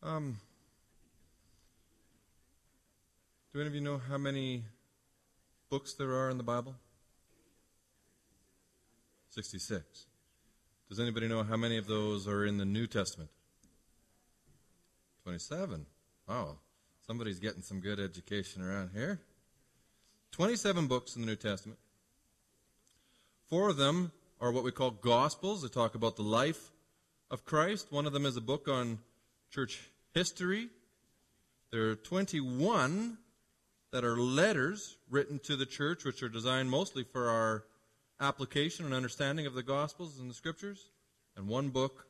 Um, do any of you know how many books there are in the Bible? 66. Does anybody know how many of those are in the New Testament? 27. Wow. Somebody's getting some good education around here. 27 books in the New Testament. 4 of them are what we call Gospels. They talk about the life of Christ. One of them is a book on church history. There are 21 that are letters written to the church, which are designed mostly for our application and understanding of the Gospels and the Scriptures, and 1 book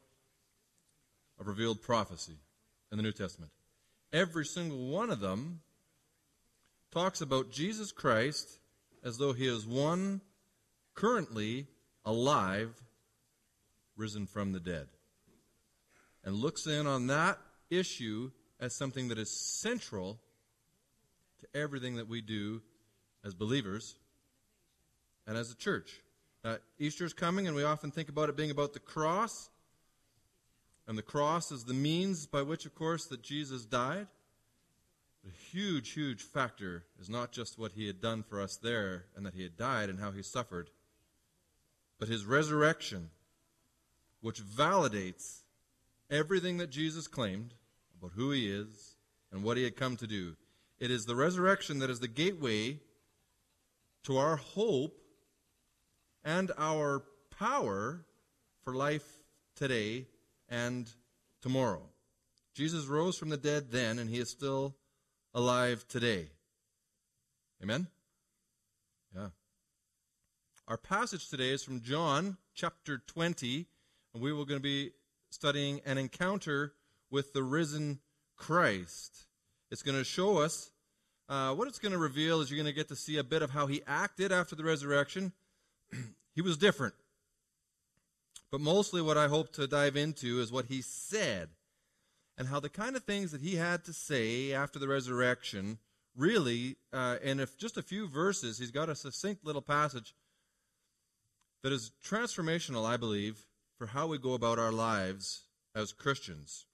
of revealed prophecy in the New Testament. Every single one of them talks about Jesus Christ as though he is one currently alive, risen from the dead, and looks in on that issue as something that is central to everything that we do as believers and as a church. Easter's coming, and we often think about it being about the cross, and the cross is the means by which, of course, that Jesus died. A huge, huge factor is not just what he had done for us there and that he had died and how he suffered, but his resurrection, which validates everything that Jesus claimed about who he is and what he had come to do. It is the resurrection that is the gateway to our hope and our power for life today and tomorrow. Jesus rose from the dead then, and he is still alive today. Amen? Yeah. Our passage today is from John chapter 20, and we are going to be studying an encounter with the risen Christ. It's going to show us, what it's going to reveal is you're going to get to see a bit of how he acted after the resurrection. He was different. But mostly what I hope to dive into is what he said, and how the kind of things that he had to say after the resurrection really, in just a few verses, he's got a succinct little passage that is transformational, I believe, for how we go about our lives as Christians.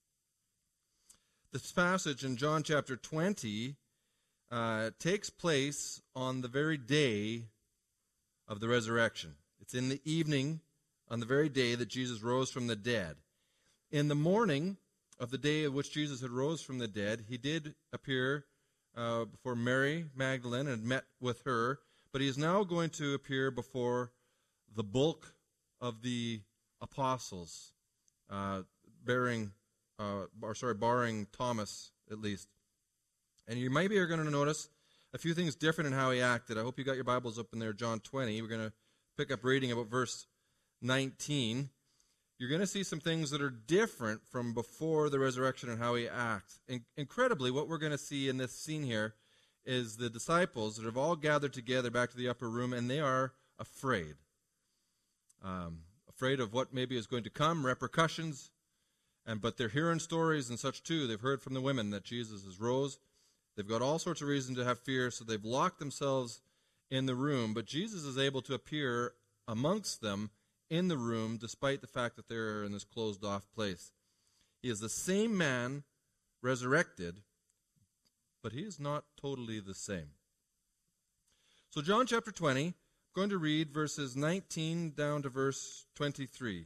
This passage in John chapter 20 takes place on the very day of the resurrection. It's in the evening on the very day that Jesus rose from the dead. In the morning of the day of which Jesus had rose from the dead, he did appear before Mary Magdalene and met with her, but he is now going to appear before the bulk of the apostles, barring Thomas at least. And you maybe are going to notice a few things different in how he acted. I hope you got your Bibles open there, John 20. We're going to pick up reading about verse 19. You're going to see some things that are different from before the resurrection and how he acts. Incredibly, what we're going to see in this scene here is the disciples that have all gathered together back to the upper room, and they are afraid. Afraid of what maybe is going to come, repercussions, but they're hearing stories and such too. They've heard from the women that Jesus has rose. They've got all sorts of reason to have fear, so they've locked themselves in the room. But Jesus is able to appear amongst them in the room, despite the fact that they're in this closed-off place. He is the same man resurrected, but he is not totally the same. So John chapter 20, I'm going to read verses 19 down to verse 23. It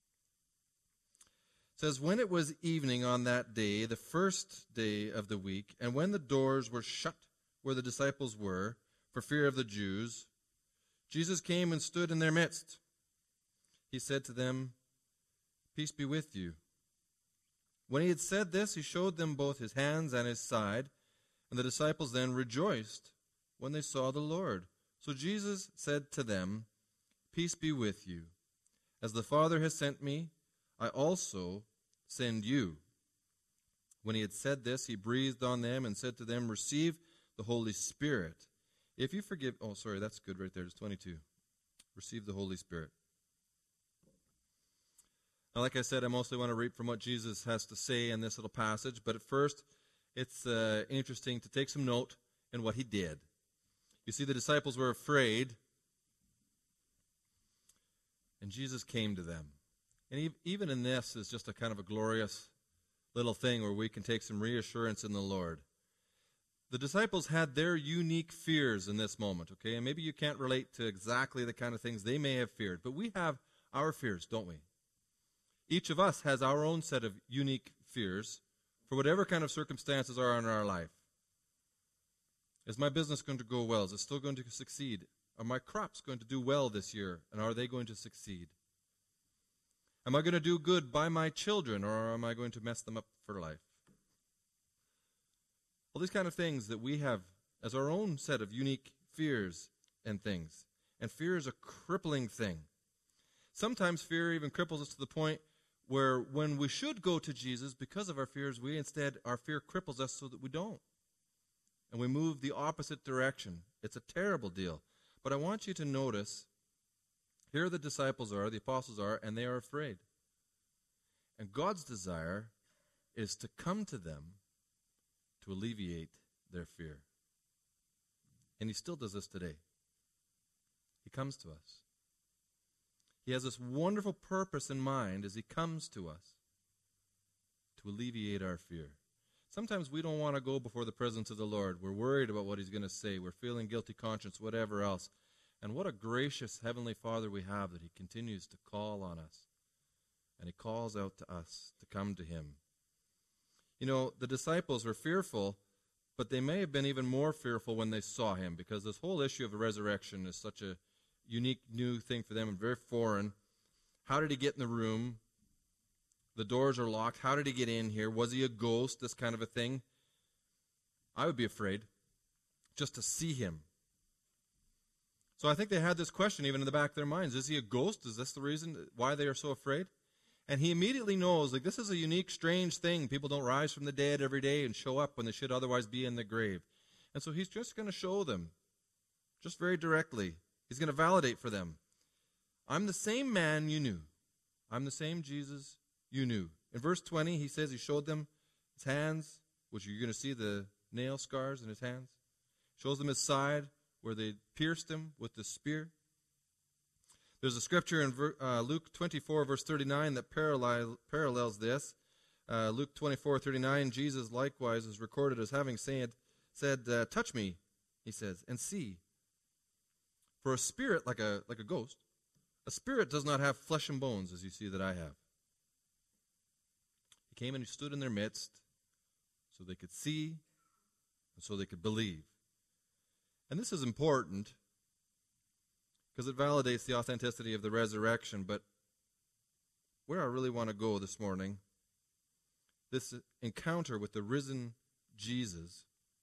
says, "When it was evening on that day, the first day of the week, and when the doors were shut where the disciples were, for fear of the Jews, Jesus came and stood in their midst. He said to them, 'Peace be with you.' When he had said this, he showed them both his hands and his side, and the disciples then rejoiced when they saw the Lord. So Jesus said to them, 'Peace be with you. As the Father has sent me, I also send you.' When he had said this, he breathed on them and said to them, 'Receive the Holy Spirit. If you forgive,'" oh, sorry, that's good right there, it's 22. "Receive the Holy Spirit." Now, like I said, I mostly want to read from what Jesus has to say in this little passage, but at first, it's interesting to take some note in what he did. You see, the disciples were afraid, and Jesus came to them. And even in this is just a kind of a glorious little thing where we can take some reassurance in the Lord. The disciples had their unique fears in this moment, okay? And maybe you can't relate to exactly the kind of things they may have feared, but we have our fears, don't we? Each of us has our own set of unique fears for whatever kind of circumstances are in our life. Is my business going to go well? Is it still going to succeed? Are my crops going to do well this year? And are they going to succeed? Am I going to do good by my children, or am I going to mess them up for life? All these kind of things that we have as our own set of unique fears and things. And fear is a crippling thing. Sometimes fear even cripples us to the point where when we should go to Jesus because of our fears, our fear cripples us so that we don't. And we move the opposite direction. It's a terrible deal. But I want you to notice, here the disciples are, the apostles are, and they are afraid. And God's desire is to come to them to alleviate their fear. And he still does this today. He comes to us. He has this wonderful purpose in mind as he comes to us to alleviate our fear. Sometimes we don't want to go before the presence of the Lord. We're worried about what he's going to say. We're feeling guilty conscience, whatever else. And what a gracious Heavenly Father we have that he continues to call on us. And he calls out to us to come to him. You know, the disciples were fearful, but they may have been even more fearful when they saw him, because this whole issue of the resurrection is such a unique new thing for them and very foreign. How did he get in the room? The doors are locked. How did he get in here? Was he a ghost? This kind of a thing. I would be afraid just to see him. So I think they had this question even in the back of their minds. Is he a ghost? Is this the reason why they are so afraid? And he immediately knows, like, this is a unique, strange thing. People don't rise from the dead every day and show up when they should otherwise be in the grave. And so he's just going to show them, just very directly. He's going to validate for them. I'm the same man you knew. I'm the same Jesus you knew. In verse 20, he says he showed them his hands, which you're going to see the nail scars in his hands. Shows them his side, where they pierced him with the spear. There's a scripture in Luke 24, verse 39 that parallels this. Luke 24:39, Jesus likewise is recorded as having said, touch me, he says, and see. For a spirit, like a ghost, a spirit does not have flesh and bones, as you see that I have. He came and he stood in their midst so they could see and so they could believe. And this is important because it validates the authenticity of the resurrection. But where I really want to go this morning, this encounter with the risen Jesus,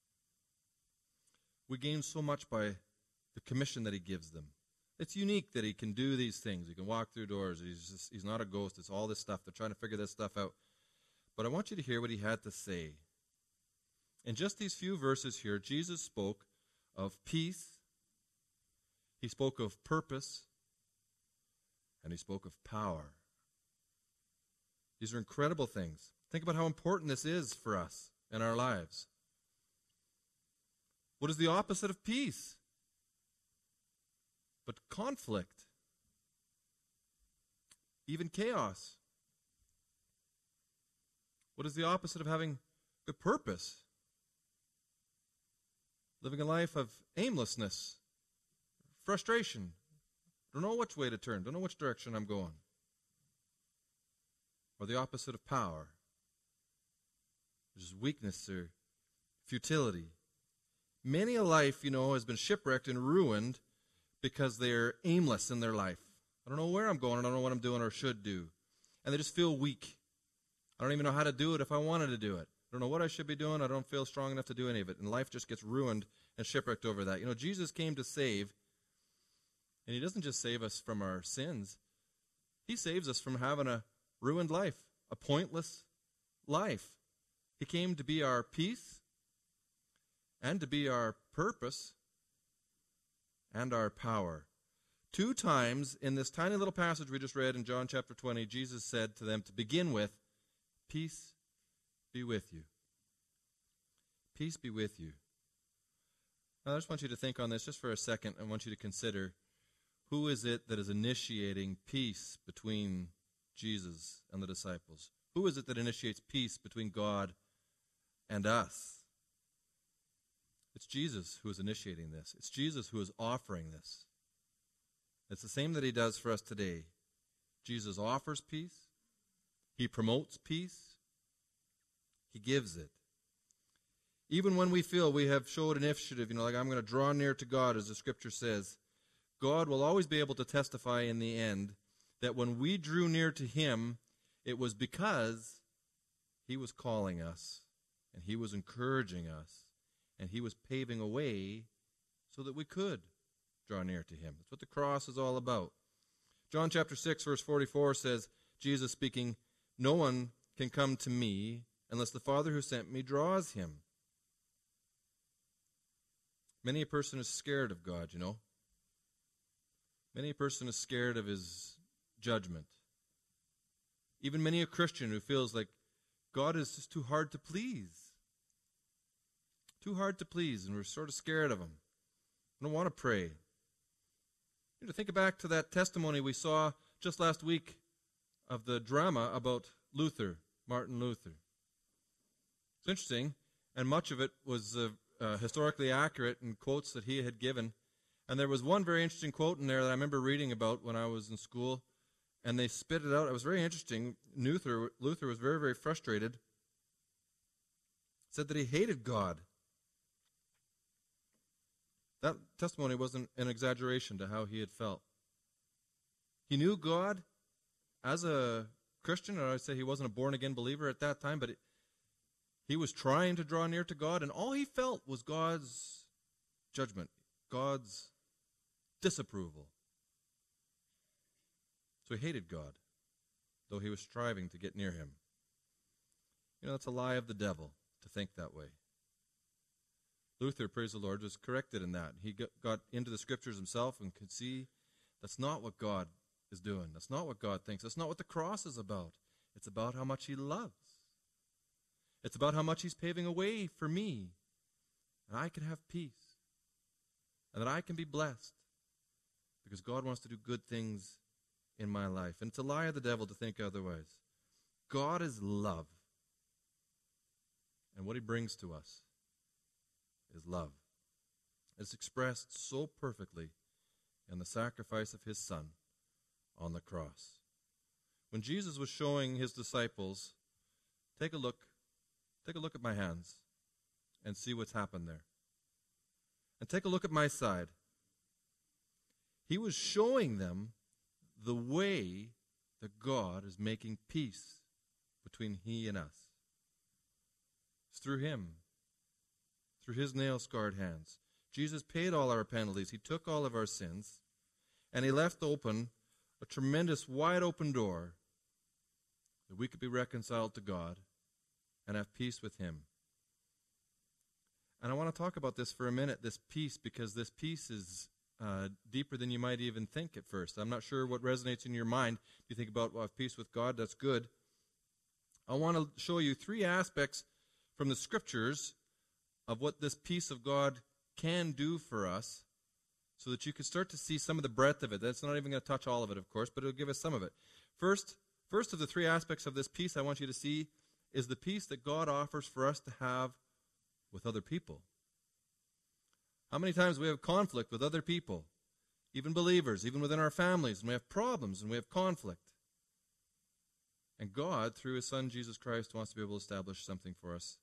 we gain so much by the commission that he gives them. It's unique that he can do these things. He can walk through doors. He's not a ghost. It's all this stuff. They're trying to figure this stuff out. But I want you to hear what he had to say. In just these few verses here, Jesus spoke of peace, he spoke of purpose, and he spoke of power. These are incredible things. Think about how important this is for us in our lives. What is the opposite of peace? But conflict, even chaos. What is the opposite of having good purpose? Living a life of aimlessness, frustration. Don't know which way to turn. Don't know which direction I'm going. Or the opposite of power, which is weakness or futility. Many a life, has been shipwrecked and ruined because they're aimless in their life. I don't know where I'm going. I don't know what I'm doing or should do. And they just feel weak. I don't even know how to do it if I wanted to do it. I don't know what I should be doing. I don't feel strong enough to do any of it. And life just gets ruined and shipwrecked over that. Jesus came to save. And he doesn't just save us from our sins. He saves us from having a ruined life, a pointless life. He came to be our peace and to be our purpose and our power. 2 times in this tiny little passage we just read in John chapter 20, Jesus said to them to begin with, peace be with you. Peace be with you. Now, I just want you to think on this just for a second. I want you to consider, who is it that is initiating peace between Jesus and the disciples? Who is it that initiates peace between God and us? It's Jesus who is initiating this. It's Jesus who is offering this. It's the same that he does for us today. Jesus offers peace. He promotes peace. He gives it. Even when we feel we have showed initiative, like I'm going to draw near to God, as the Scripture says, God will always be able to testify in the end that when we drew near to him, it was because he was calling us, and he was encouraging us, and he was paving a way so that we could draw near to him. That's what the cross is all about. John chapter 6, verse 44 says, Jesus speaking, "No one can come to me unless the Father who sent me draws him." Many a person is scared of God, Many a person is scared of his judgment. Even many a Christian who feels like God is just too hard to please. Too hard to please, and we're sort of scared of him. We don't want to pray. To think back to that testimony we saw just last week of the drama about Luther, Martin Luther. It's interesting, and much of it was historically accurate in quotes that he had given. And there was one very interesting quote in there that I remember reading about when I was in school, and they spit it out. It was very interesting. Luther was very, very frustrated. Said that he hated God. That testimony wasn't an exaggeration to how he had felt. He knew God as a Christian, or I'd say he wasn't a born-again believer at that time, but he was trying to draw near to God, and all he felt was God's judgment, God's disapproval. So he hated God, though he was striving to get near him. It's a lie of the devil to think that way. Luther, praise the Lord, was corrected in that. He got into the Scriptures himself and could see that's not what God is doing. That's not what God thinks. That's not what the cross is about. It's about how much he loves. It's about how much he's paving a way for me, and I can have peace, and that I can be blessed, because God wants to do good things in my life. And it's a lie of the devil to think otherwise. God is love, and what he brings to us is love. It's expressed so perfectly in the sacrifice of his Son on the cross. When Jesus was showing his disciples, take a look at my hands and see what's happened there. And take a look at my side. He was showing them the way that God is making peace between he and us. It's through him, through his nail-scarred hands. Jesus paid all our penalties. He took all of our sins, and he left open a tremendous wide-open door that we could be reconciled to God and have peace with him. And I want to talk about this for a minute, this peace, because this peace is deeper than you might even think at first. I'm not sure what resonates in your mind. If you think about peace with God, that's good. I want to show you three aspects from the Scriptures of what this peace of God can do for us, so that you can start to see some of the breadth of it. That's not even going to touch all of it, of course, but it'll give us some of it. First of the three aspects of this peace I want you to see is the peace that God offers for us to have with other people. How many times we have conflict with other people, even believers, even within our families, and we have problems and we have conflict. And God, through his Son, Jesus Christ, wants to be able to establish something for us.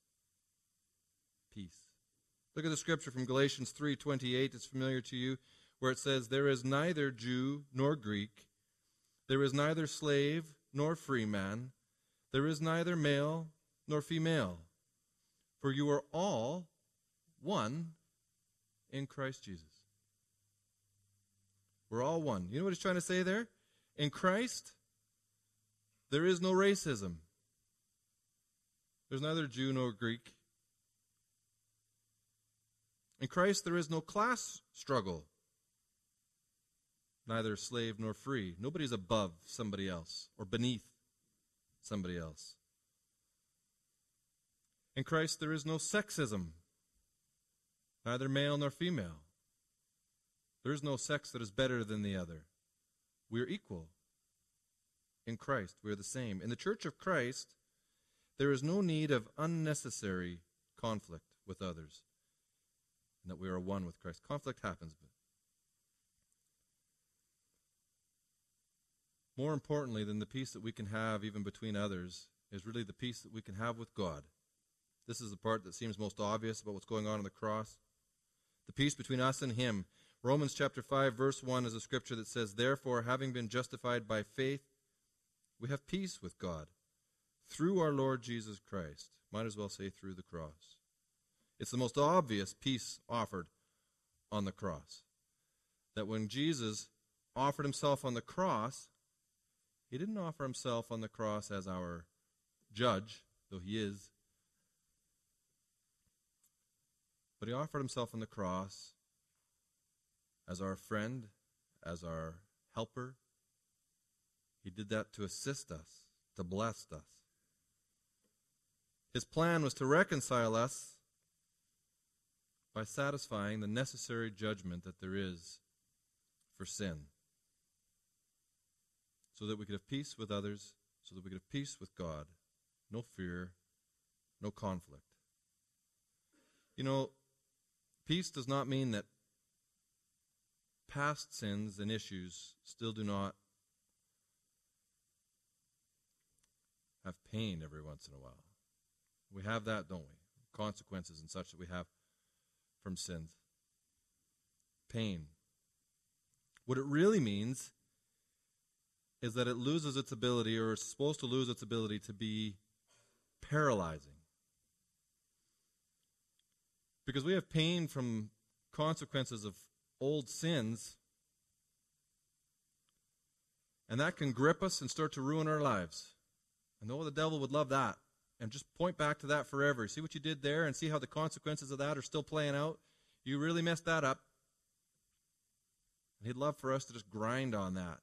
Peace. Look at the scripture from Galatians 3:28. It's familiar to you, where it says, "There is neither Jew nor Greek. There is neither slave nor free man. There is neither male nor female. For you are all one in Christ Jesus." We're all one. You know what he's trying to say there? In Christ, there is no racism. There's neither Jew nor Greek. In Christ, there is no class struggle. Neither slave nor free. Nobody's above somebody else or beneath somebody else. In Christ, there is no sexism. Neither male nor female. There is no sex that is better than the other. We are equal. In Christ, we are the same. In the church of Christ, there is no need of unnecessary conflict with others, and that we are one with Christ. Conflict happens, but more importantly than the peace that we can have even between others is really the peace that we can have with God. This is the part that seems most obvious about what's going on the cross. The peace between us and Him. Romans chapter 5, verse 1 is a scripture that says, "Therefore, having been justified by faith, we have peace with God through our Lord Jesus Christ." Might as well say through the cross. It's the most obvious peace offered on the cross. That when Jesus offered Himself on the cross, He didn't offer Himself on the cross as our judge, though He is. But He offered Himself on the cross as our friend, as our helper. He did that to assist us, to bless us. His plan was to reconcile us by satisfying the necessary judgment that there is for sin, so that we could have peace with others, so that we could have peace with God. No fear, no conflict. You know, peace does not mean that past sins and issues still do not have pain every once in a while. We have that, don't we? Consequences and such that we have from sins. Pain. What it really means is that it loses its ability, or is supposed to lose its ability, to be paralyzing. Because we have pain from consequences of old sins, and that can grip us and start to ruin our lives. And the devil would love that, and just point back to that forever. See what you did there, and see how the consequences of that are still playing out? You really messed that up. And he'd love for us to just grind on that.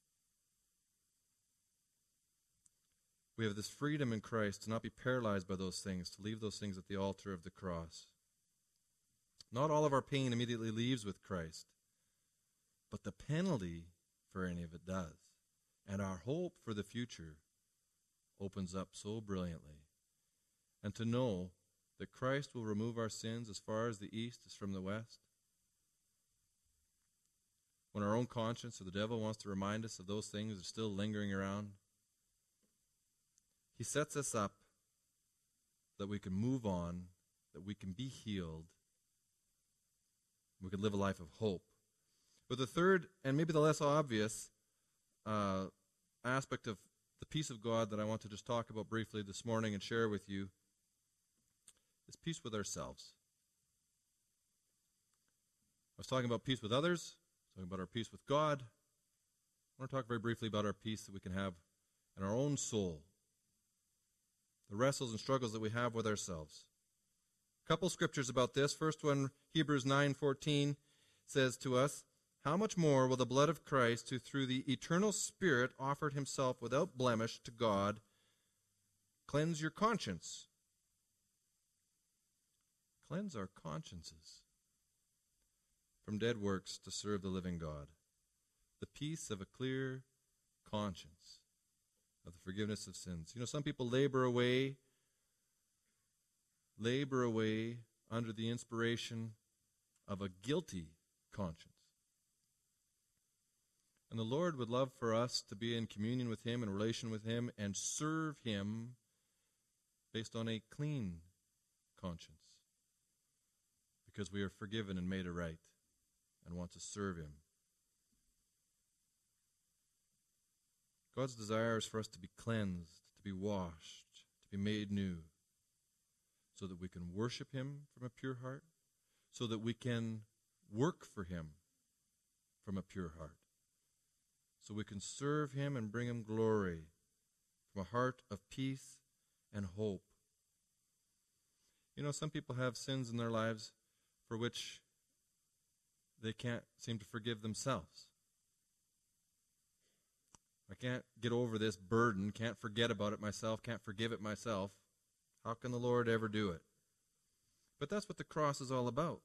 We have this freedom in Christ to not be paralyzed by those things, to leave those things at the altar of the cross. Not all of our pain immediately leaves with Christ, but the penalty for any of it does. And our hope for the future opens up so brilliantly. And to know that Christ will remove our sins as far as the east is from the west. When our own conscience or the devil wants to remind us of those things that are still lingering around, He sets us up that we can move on, that we can be healed, we can live a life of hope. But the third, and maybe the less obvious, aspect of the peace of God that I want to just talk about briefly this morning and share with you is peace with ourselves. I was talking about peace with others, talking about our peace with God. I want to talk very briefly about our peace that we can have in our own soul. The wrestles and struggles that we have with ourselves. A couple scriptures about this. First one, Hebrews 9:14, says to us, "How much more will the blood of Christ, who through the eternal Spirit offered Himself without blemish to God, cleanse your conscience?" Cleanse our consciences from dead works to serve the living God. The peace of a clear conscience, of the forgiveness of sins. You know, some people labor away under the inspiration of a guilty conscience. And the Lord would love for us to be in communion with Him, in relation with Him, and serve Him based on a clean conscience, because we are forgiven and made aright and want to serve Him. God's desire is for us to be cleansed, to be washed, to be made new, so that we can worship Him from a pure heart, so that we can work for Him from a pure heart, so we can serve Him and bring Him glory from a heart of peace and hope. You know, some people have sins in their lives for which they can't seem to forgive themselves. I can't get over this burden, can't forget about it myself, can't forgive it myself. How can the Lord ever do it? But that's what the cross is all about.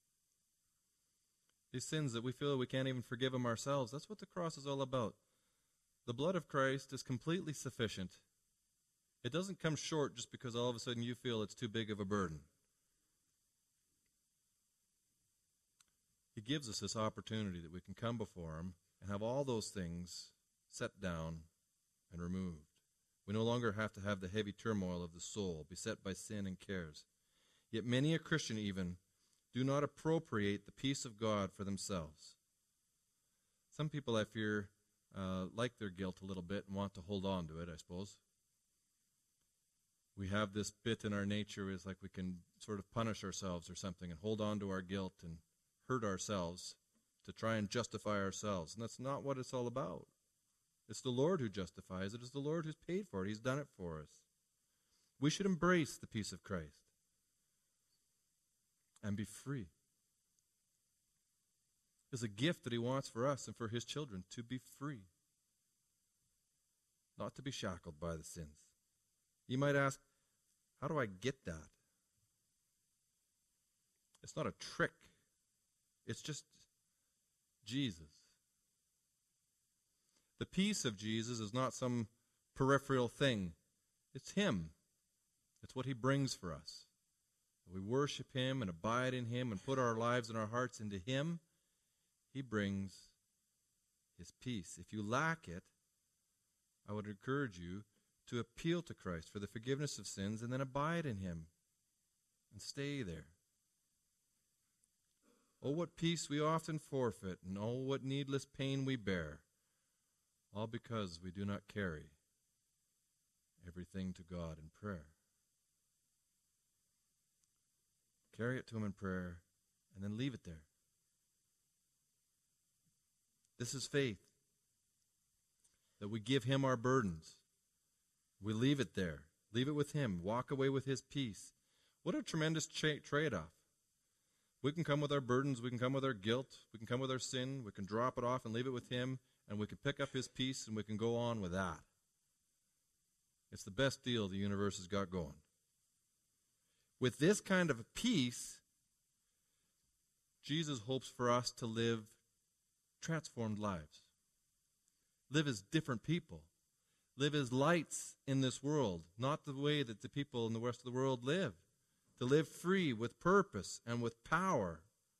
These sins that we feel we can't even forgive them ourselves, that's what the cross is all about. The blood of Christ is completely sufficient. It doesn't come short just because all of a sudden you feel it's too big of a burden. He gives us this opportunity that we can come before Him and have all those things set down and removed. We no longer have to have the heavy turmoil of the soul, beset by sin and cares. Yet many a Christian even do not appropriate the peace of God for themselves. Some people, I fear, like their guilt a little bit and want to hold on to it, I suppose. We have this bit in our nature, it's like we can sort of punish ourselves or something and hold on to our guilt and hurt ourselves to try and justify ourselves. And that's not what it's all about. It's the Lord who justifies it. It's the Lord who's paid for it. He's done it for us. We should embrace the peace of Christ and be free. It's a gift that He wants for us and for His children, to be free, not to be shackled by the sins. You might ask, how do I get that? It's not a trick. It's just Jesus. The peace of Jesus is not some peripheral thing. It's Him. It's what He brings for us. We worship Him and abide in Him and put our lives and our hearts into Him. He brings His peace. If you lack it, I would encourage you to appeal to Christ for the forgiveness of sins and then abide in Him and stay there. Oh, what peace we often forfeit, and oh, what needless pain we bear, all because we do not carry everything to God in prayer. Carry it to Him in prayer, and then leave it there. This is faith, that we give Him our burdens. We leave it there. Leave it with Him. Walk away with His peace. What a tremendous trade-off. We can come with our burdens. We can come with our guilt. We can come with our sin. We can drop it off and leave it with Him. And we can pick up His peace and we can go on with that. It's the best deal the universe has got going. With this kind of peace, Jesus hopes for us to live transformed lives. Live as different people. Live as lights in this world, not the way that the people in the rest of the world live. To live free with purpose and with power.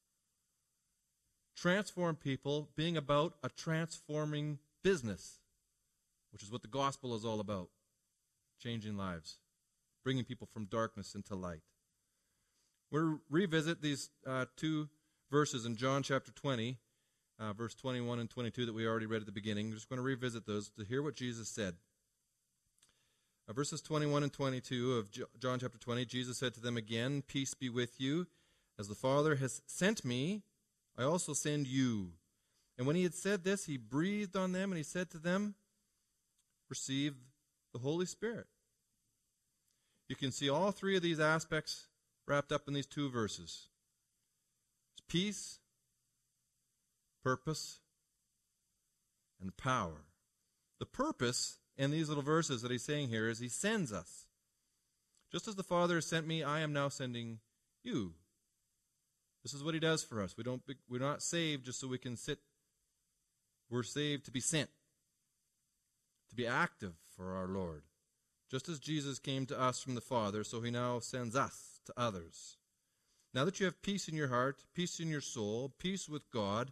Transform people, being about a transforming business, which is what the gospel is all about. Changing lives. Bringing people from darkness into light. We'll revisit these two verses in John chapter 20, verse 21 and 22 that we already read at the beginning. We're just going to revisit those to hear what Jesus said. Verses 21 and 22 of John chapter 20, Jesus said to them again, "Peace be with you. As the Father has sent me, I also send you." And when He had said this, He breathed on them and He said to them, "Receive the Holy Spirit." You can see all three of these aspects wrapped up in these two verses. It's peace, purpose, and power. The purpose in these little verses that He's saying here is He sends us. Just as the Father has sent me, I am now sending you. This is what He does for us. We're not saved just so we can sit. We're saved to be sent, to be active for our Lord. Just as Jesus came to us from the Father, so He now sends us to others. Now that you have peace in your heart, peace in your soul, peace with God,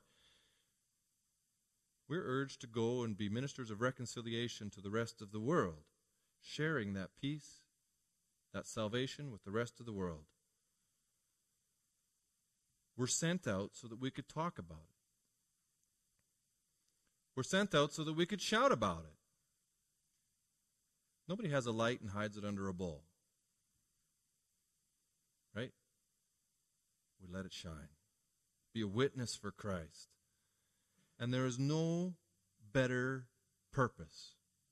we're urged to go and be ministers of reconciliation to the rest of the world, sharing that peace, that salvation with the rest of the world. We're sent out so that we could talk about it. We're sent out so that we could shout about it. Nobody has a light and hides it under a bowl. Right? We let it shine. Be a witness for Christ. And there is no better purpose.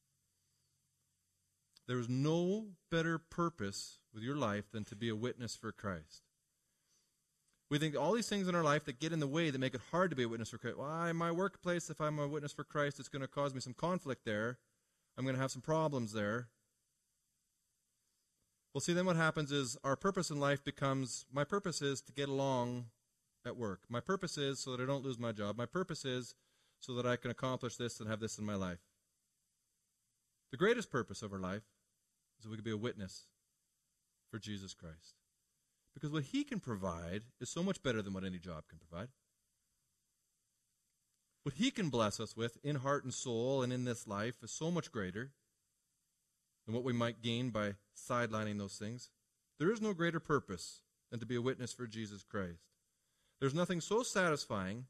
There is no better purpose with your life than to be a witness for Christ. We think all these things in our life that get in the way, that make it hard to be a witness for Christ. Well, in my workplace, if I'm a witness for Christ, it's going to cause me some conflict there. I'm going to have some problems there. Well, see, then what happens is our purpose in life becomes, my purpose is to get along at work. My purpose is so that I don't lose my job. My purpose is so that I can accomplish this and have this in my life. The greatest purpose of our life so we could be a witness for Jesus Christ. Because what he can provide is so much better than what any job can provide. What he can bless us with in heart and soul and in this life is so much greater than what we might gain by sidelining those things. There is no greater purpose than to be a witness for Jesus Christ. There's nothing so satisfying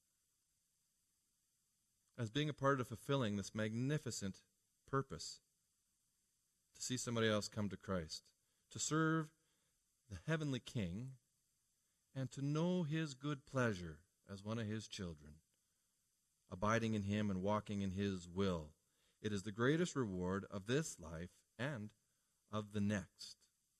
as being a part of fulfilling this magnificent purpose. To see somebody else come to Christ, to serve the heavenly King, and to know his good pleasure as one of his children, abiding in him and walking in his will. It is the greatest reward of this life and of the next.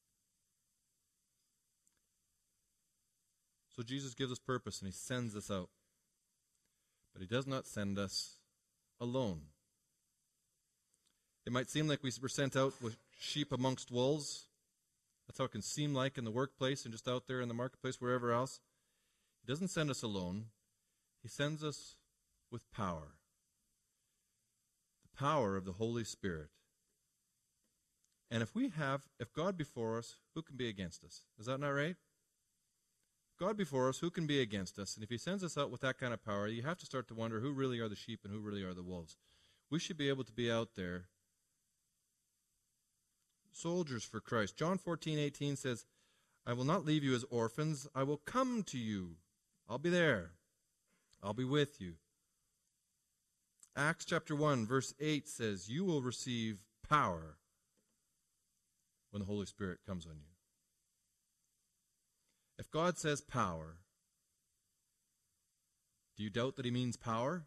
So Jesus gives us purpose and he sends us out. But he does not send us alone. It might seem like we were sent out with sheep amongst wolves. That's how it can seem like in the workplace and just out there in the marketplace, wherever else. He doesn't send us alone. He sends us with power. The power of the Holy Spirit. And if God before us, who can be against us? Is that not right? God before us, who can be against us? And if he sends us out with that kind of power, you have to start to wonder who really are the sheep and who really are the wolves. We should be able to be out there, soldiers for Christ. John 14:18 says, I will not leave you as orphans. I will come to you. I'll be there. I'll be with you. Acts chapter 1, verse 8 says, you will receive power when the Holy Spirit comes on you. If God says power, do you doubt that he means power?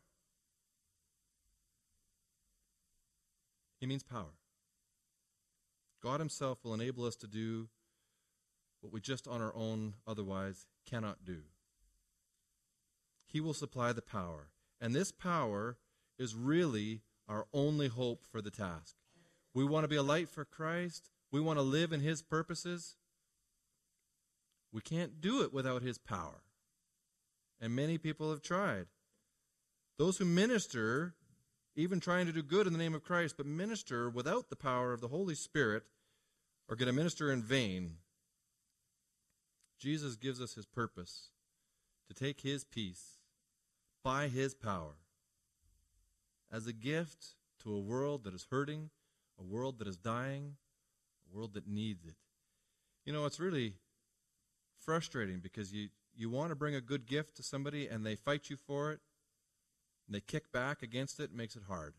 He means power. God himself will enable us to do what we just on our own otherwise cannot do. He will supply the power. And this power is really our only hope for the task. We want to be a light for Christ. We want to live in his purposes. We can't do it without his power. And many people have tried. Those who minister, even trying to do good in the name of Christ, but minister without the power of the Holy Spirit, are going to minister in vain. Jesus gives us his purpose to take his peace by his power as a gift to a world that is hurting, a world that is dying, a world that needs it. You know, it's really frustrating because you want to bring a good gift to somebody and they fight you for it, and they kick back against it. It makes it hard.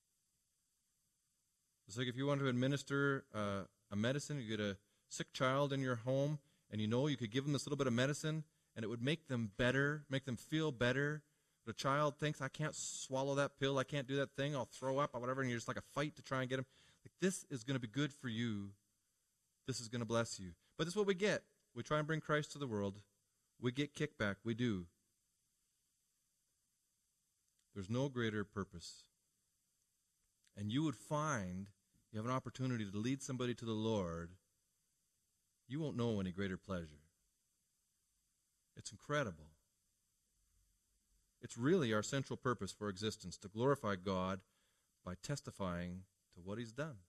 It's like if you want to administer a medicine, you get a sick child in your home, and you know you could give them this little bit of medicine, and it would make them better, make them feel better. But a child thinks, I can't swallow that pill, I can't do that thing, I'll throw up or whatever, and you're just like a fight to try and get them. Like, this is going to be good for you. This is going to bless you. But this is what we get. We try and bring Christ to the world. We get kickback. We do. There's no greater purpose. And you would find you have an opportunity to lead somebody to the Lord. You won't know any greater pleasure. It's incredible. It's really our central purpose for existence, to glorify God by testifying to what he's done.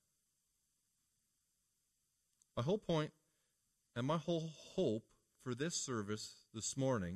My whole point and my whole hope for this service this morning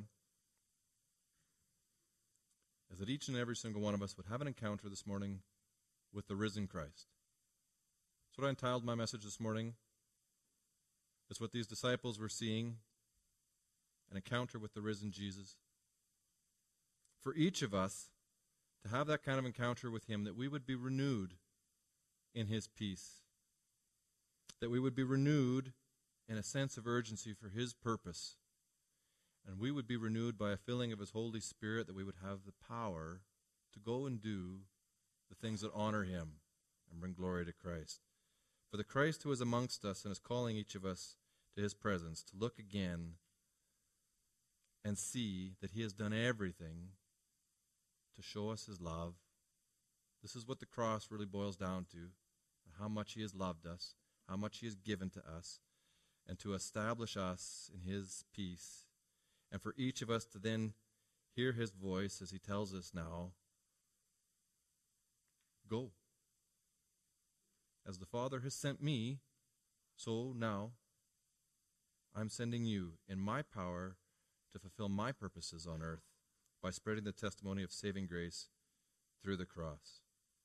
is that each and every single one of us would have an encounter this morning with the risen Christ. That's what I entitled my message this morning. It's what these disciples were seeing, an encounter with the risen Jesus. For each of us to have that kind of encounter with him, that we would be renewed in his peace, that we would be renewed in a sense of urgency for his purpose, and we would be renewed by a filling of his Holy Spirit, that we would have the power to go and do the things that honor him and bring glory to Christ. For the Christ who is amongst us and is calling each of us to his presence, to look again and see that he has done everything to show us his love. This is what the cross really boils down to, how much he has loved us, how much he has given to us, and to establish us in his peace. And for each of us to then hear his voice as he tells us now, go. As As the Father has sent me, so now I'm sending you in my power to fulfill my purposes on earth by spreading the testimony of saving grace through the cross.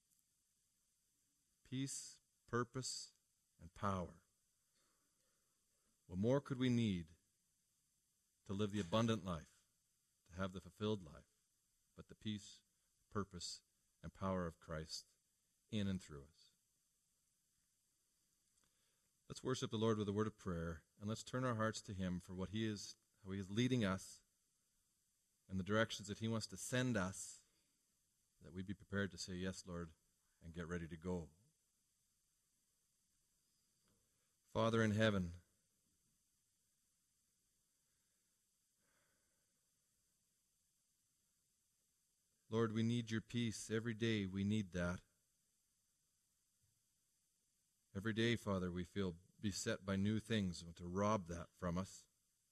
Peace, purpose, and power. What more could we need to live the abundant life, to have the fulfilled life, but the peace, purpose, and power of Christ in and through us? Let's worship the Lord with a word of prayer, and let's turn our hearts to Him for how He is leading us and the directions that He wants to send us, that we be prepared to say, yes, Lord, and get ready to go. Father in heaven, Lord, we need your peace. Every day we need that. Every day, Father, we feel beset by new things to rob that from us.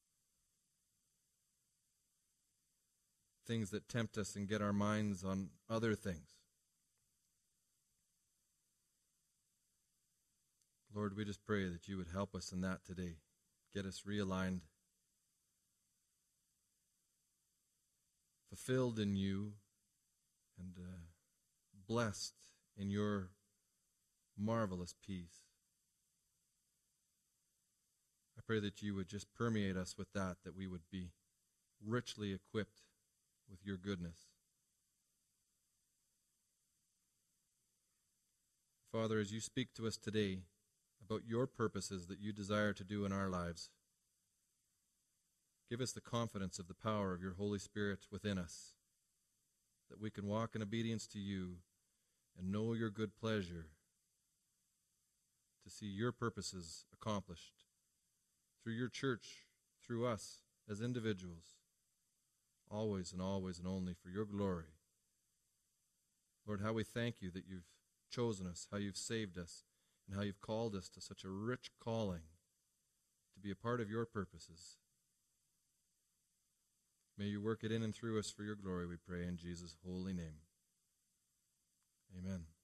Things that tempt us and get our minds on other things. Lord, we just pray that you would help us in that today. Get us realigned, fulfilled in you, and blessed in your marvelous peace. I pray that you would just permeate us with that we would be richly equipped with your goodness. Father, as you speak to us today about your purposes that you desire to do in our lives, give us the confidence of the power of your Holy Spirit within us, that we can walk in obedience to you and know your good pleasure to see your purposes accomplished through your church, through us as individuals, always and only for your glory. Lord, how we thank you that you've chosen us, how you've saved us, and how you've called us to such a rich calling to be a part of your purposes. May you work it in and through us for your glory, we pray in Jesus' holy name. Amen.